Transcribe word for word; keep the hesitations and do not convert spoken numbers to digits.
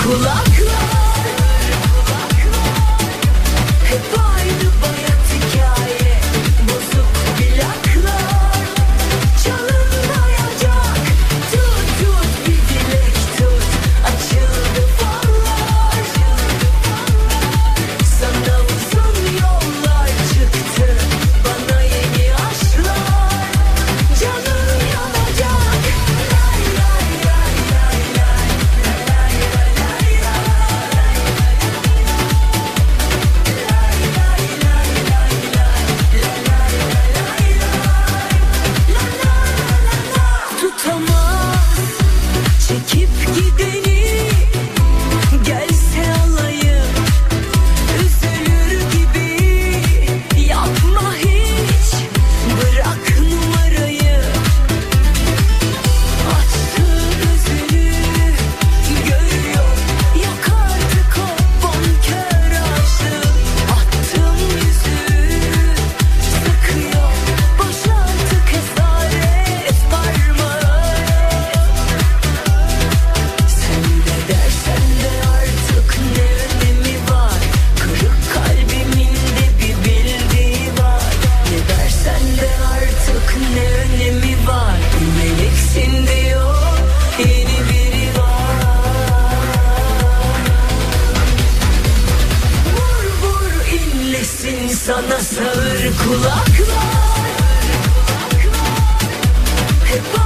kulaklar, hep aynı bayat hikaye, bozuk plaklar, çalınmayacak. Tut tut bir dilek tut, açıldı fallar. Sana uzun yollar çıktı, bana yeni aşklar. Canın yanacak. Lay lay lay lay lay lay lay lay lay. Tutamaz çekip gideni, gelse alayım üzülür gibi. Yapma hiç, bırak numarayı. Açtığın gözünü görüyor, yok artık o bonkör aşığım. Attım yüzüğü, sıkıyor, boş artık esaret var mı? Sen de dersen de artık ne önemi var? Kırık kalbimin de bir bildiği var. Ne dersen de artık ne önemi var? Meleksin diyor, yeni biri var. Vur vur inlesin sana sağır kulaklar, hep